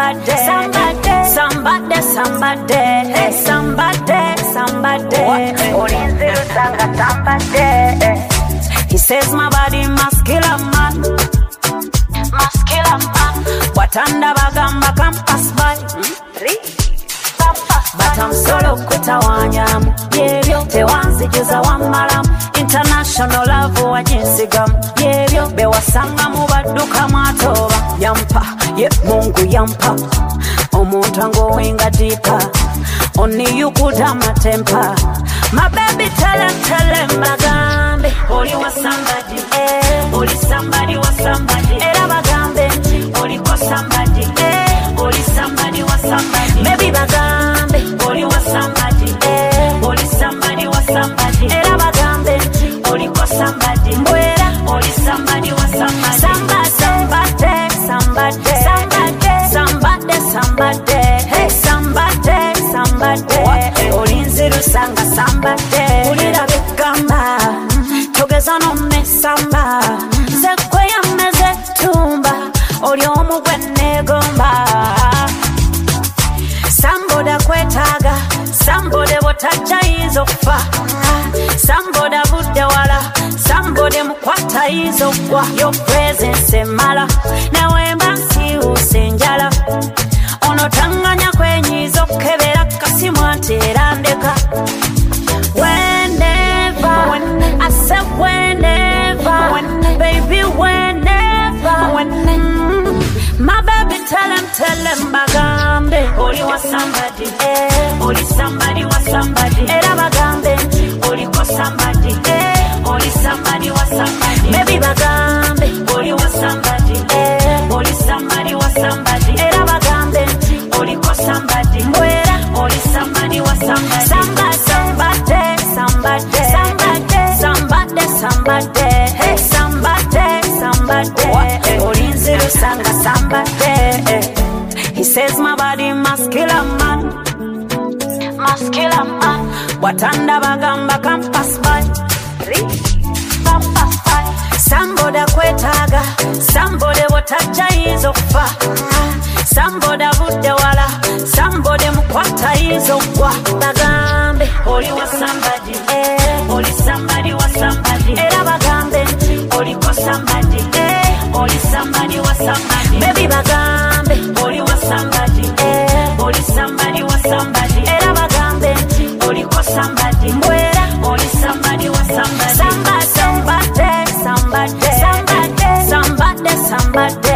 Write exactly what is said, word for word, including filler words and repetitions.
somebody, somebody, somebody, somebody, hey, somebody, somebody. Olinziru sanga somebody. He says my body must kill a man, must kill a man. Watanda bagamba can pass by, but I'm solo kutawanyamu. Yebyo tewanzijuza wamalamu. International love wajinsigamu. Yebyo bewasanga mu badduka mwatoba. Yampa, ye Mungu yampa. Omuntu angowenga deeper. Only you could have my temper. My baby tell him, tell him bagambe. Oli was somebody, eh. Oli somebody was somebody. Era bagambe. Oli was somebody, eh. Oli somebody was somebody. Baby bagambe. Oli was somebody, eh. Oli somebody was somebody. Era bagambe. Oli was somebody. Mwera. Oli somebody was somebody. Somebody, somebody, somebody, somebody, somebody, somebody. Hey, somebody, somebody. Olinziru sanga somebody. Ulira bekamba. Togeza no me samba. Zekwe ya meze tumba. Oli omu gwenne gomba. Samboda kwetaga. Samboda botacha izo fa. Samboda budde wala. Samboda mukwata izo kwa. Your presence emala. Nawe mbasi usenjala. Ono tanganya kwenye izo kebera kasi mwantera ndeka. Whenever, when, I said whenever, when, baby whenever, when, mm, my baby tell him, tell him bagambe. Oli was somebody, eh. Oli somebody was somebody. Era bagambe. Oli was somebody, eh. Oli somebody was somebody. Baby bagambe. Oli was somebody, eh. Oli somebody was somebody. Era bagambe. Oli was somebody. Mwera. Oli somebody was somebody. Somebody, somebody, somebody, somebody, somebody, somebody. Hey, somebody, somebody. Olinziru sanga somebody. He says my body must kill a man, must kill a man. Watanda bagamba can pass by, can pass by. Somebody kwetaga, somebody watacha izo fa. Somebody budde wala, somebody mukwata izo kwa. Bagambe, oli was somebody, eh. Oli somebody was somebody. Era bagambe, oli was somebody, eh. Oli somebody was somebody. Baby bagambe, oli was somebody, eh. Oli somebody was somebody. Era bagambe, oli was somebody. Mwera, oli somebody was somebody. Somebody, somebody, somebody, somebody, somebody, somebody.